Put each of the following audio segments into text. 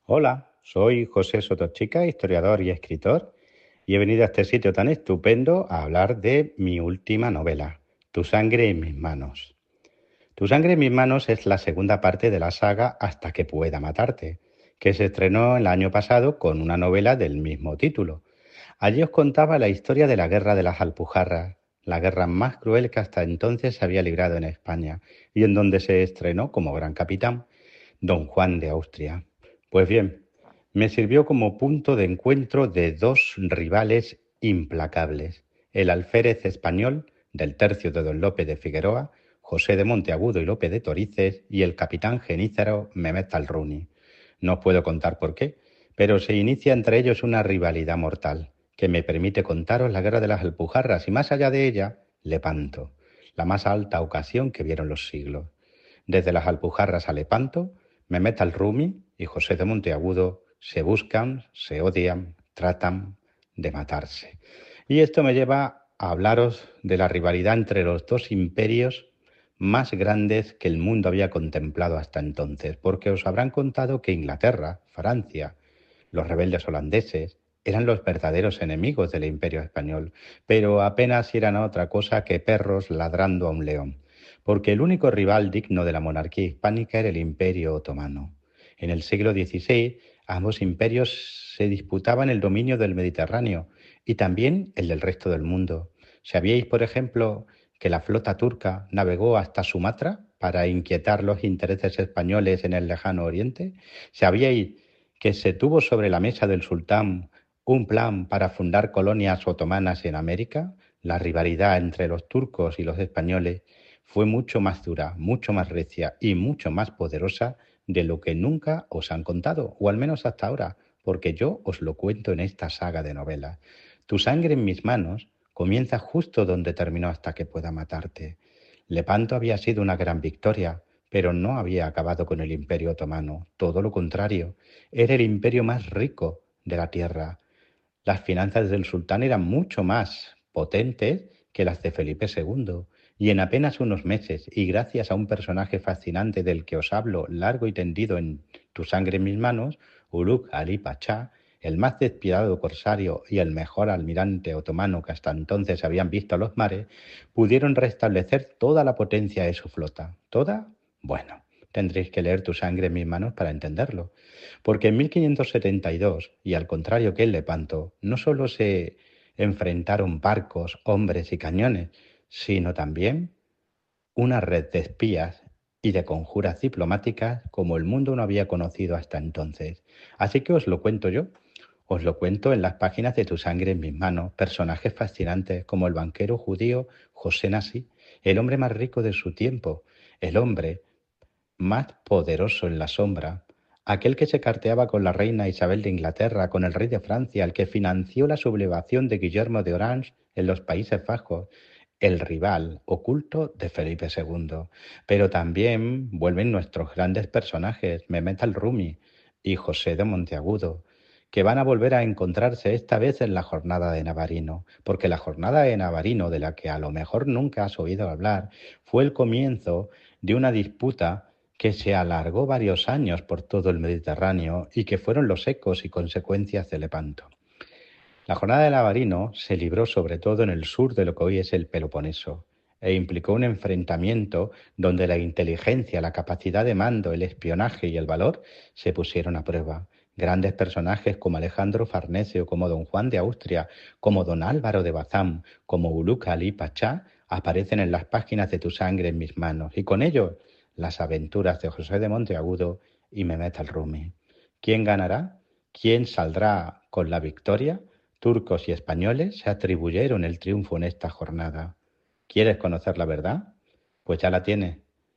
Hola, soy José Sotochica, historiador y escritor, y he venido a este sitio tan estupendo a hablar de mi última novela, Tu sangre en mis manos. Tu sangre en mis manos es la segunda parte de la saga Hasta que pueda matarte, que se estrenó el año pasado con una novela del mismo título. Allí os contaba la historia de la Guerra de las Alpujarras, la guerra más cruel que hasta entonces se había librado en España, y en donde se estrenó como gran capitán don Juan de Austria. Pues bien, me sirvió como punto de encuentro de dos rivales implacables, el alférez español del tercio de don Lope de Figueroa, José de Monteagudo y Lope de Torices, y el capitán genízaro Mehmet al-Runi. No os puedo contar por qué, pero se inicia entre ellos una rivalidad mortal, que me permite contaros la guerra de las Alpujarras y más allá de ella, Lepanto, la más alta ocasión que vieron los siglos. Desde las Alpujarras a Lepanto, Mehmet al-Rumi y José de Monteagudo se buscan, se odian, tratan de matarse. Y esto me lleva a hablaros de la rivalidad entre los dos imperios más grandes que el mundo había contemplado hasta entonces, porque os habrán contado que Inglaterra, Francia, los rebeldes holandeses, eran los verdaderos enemigos del imperio español, pero apenas eran otra cosa que perros ladrando a un león, porque el único rival digno de la monarquía hispánica era el imperio otomano. En el siglo XVI, ambos imperios se disputaban el dominio del Mediterráneo y también el del resto del mundo. ¿Sabíais, por ejemplo, que la flota turca navegó hasta Sumatra para inquietar los intereses españoles en el lejano oriente? ¿Sabíais que se tuvo sobre la mesa del sultán un plan para fundar colonias otomanas en América? La rivalidad entre los turcos y los españoles fue mucho más dura, mucho más recia y mucho más poderosa de lo que nunca os han contado, o al menos hasta ahora, porque yo os lo cuento en esta saga de novelas. Tu sangre en mis manos comienza justo donde terminó Hasta que pueda matarte. Lepanto había sido una gran victoria, pero no había acabado con el imperio otomano, todo lo contrario, era el imperio más rico de la tierra. Las finanzas del sultán eran mucho más potentes que las de Felipe II, y en apenas unos meses, y gracias a un personaje fascinante del que os hablo largo y tendido en Tu sangre en mis manos, Ulugh Ali Pachá, el más despiadado corsario y el mejor almirante otomano que hasta entonces habían visto los mares, pudieron restablecer toda la potencia de su flota. ¿Toda? Bueno, tendréis que leer Tu sangre en mis manos para entenderlo. Porque en 1572, y al contrario que en Lepanto, no solo se enfrentaron barcos, hombres y cañones, sino también una red de espías y de conjuras diplomáticas como el mundo no había conocido hasta entonces. Así que os lo cuento yo. Os lo cuento en las páginas de Tu sangre en mis manos, personajes fascinantes como el banquero judío José Nasi, el hombre más rico de su tiempo, el hombre más poderoso en la sombra, aquel que se carteaba con la reina Isabel de Inglaterra, con el rey de Francia, el que financió la sublevación de Guillermo de Orange en los Países Bajos, el rival oculto de Felipe II. Pero también vuelven nuestros grandes personajes, Mehmet al-Rumi y José de Monteagudo, que van a volver a encontrarse esta vez en la jornada de Navarino, porque la jornada de Navarino, de la que a lo mejor nunca has oído hablar, fue el comienzo de una disputa que se alargó varios años por todo el Mediterráneo y que fueron los ecos y consecuencias de Lepanto. La jornada de Navarino se libró sobre todo en el sur de lo que hoy es el Peloponeso e implicó un enfrentamiento donde la inteligencia, la capacidad de mando, el espionaje y el valor se pusieron a prueba. Grandes personajes como Alejandro Farnesio, como don Juan de Austria, como don Álvaro de Bazán, como Ulugh Ali Pachá aparecen en las páginas de Tu sangre en mis manos y con ellos las aventuras de José de Monteagudo y Mehmet al-Rumi. ¿Quién ganará? ¿Quién saldrá con la victoria? Turcos y españoles se atribuyeron el triunfo en esta jornada. ¿Quieres conocer la verdad? Pues ya la tienes.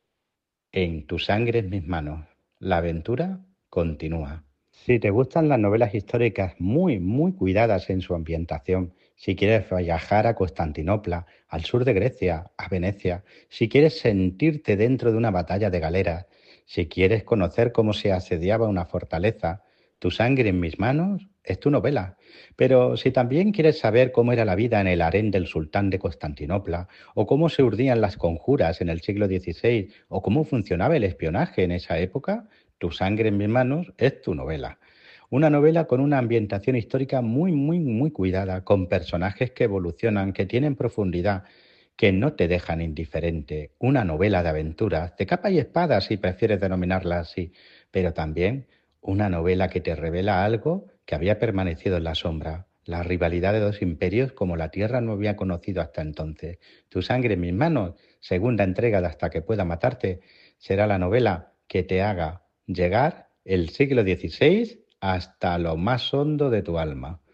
En Tu sangre en mis manos. La aventura continúa. Si te gustan las novelas históricas muy cuidadas en su ambientación, si quieres viajar a Constantinopla, al sur de Grecia, a Venecia, si quieres sentirte dentro de una batalla de galeras, si quieres conocer cómo se asediaba una fortaleza, Tu sangre en mis manos es tu novela. Pero si también quieres saber cómo era la vida en el harén del sultán de Constantinopla, o cómo se urdían las conjuras en el siglo XVI, o cómo funcionaba el espionaje en esa época, Tu sangre en mis manos es tu novela. Una novela con una ambientación histórica muy, muy, muy cuidada, con personajes que evolucionan, que tienen profundidad, que no te dejan indiferente. Una novela de aventuras, de capa y espada, si prefieres denominarla así, pero también una novela que te revela algo que había permanecido en la sombra, la rivalidad de dos imperios como la Tierra no había conocido hasta entonces. Tu sangre en mis manos, segunda entrega de Hasta que pueda matarte, será la novela que te haga llegar el siglo XVI hasta lo más hondo de tu alma.